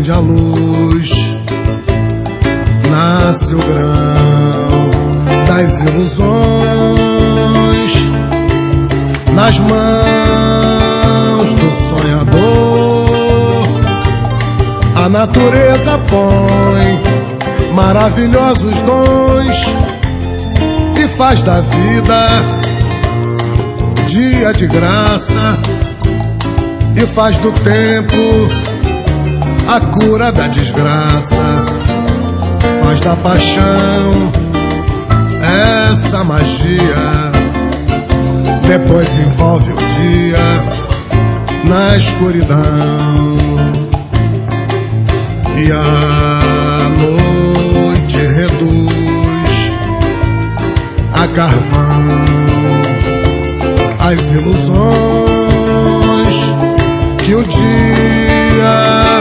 acende a luz, nasce o grão das ilusões nas mãos do sonhador. A natureza põe maravilhosos dons e faz da vida dia de graça, e faz do tempo a cura da desgraça, faz da paixão essa magia, depois envolve o dia na escuridão, e a noite reduz a carvão as ilusões que o dia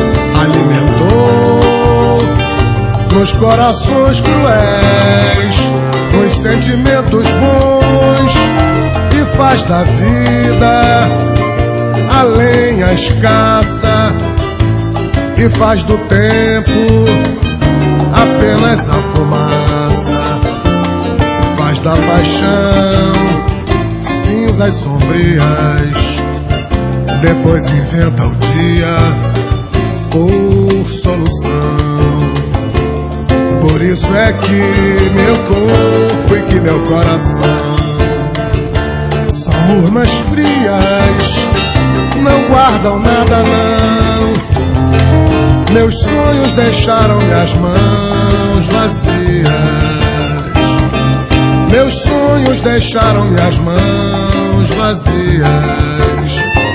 alimentou nos corações cruéis, nos sentimentos bons, e faz da vida a lenha escassa, e faz do tempo apenas a fumaça, faz da paixão cinzas sombrias, depois inventa o dia por solução. Por isso é que meu corpo e que meu coração são urnas frias, não guardam nada não. Meus sonhos deixaram minhas mãos vazias, meus sonhos deixaram minhas mãos vazias,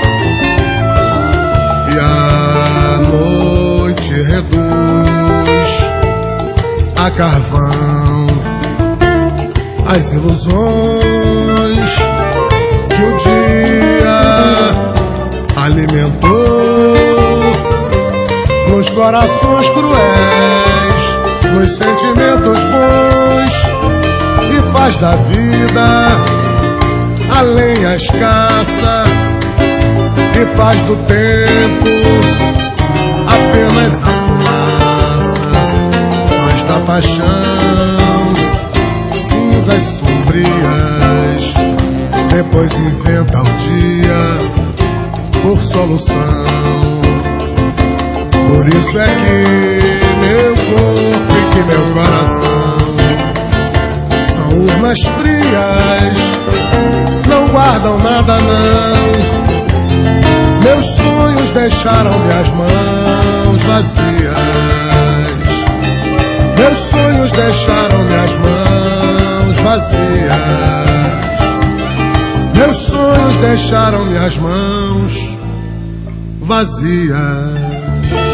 e a noite reduz a carvão as ilusões que o dia alimentou nos corações cruéis, nos sentimentos bons, e faz da vida a lenha escassa, e faz do tempo apenas a fumaça, faz da paixão cinzas sombrias, depois inventa o dia por solução. Por isso é que meu corpo e que meu coração são urnas frias, não guardam nada não. Meus sonhos deixaram minhas mãos vazias, meus sonhos deixaram minhas mãos vazias, meus sonhos deixaram minhas mãos vazias.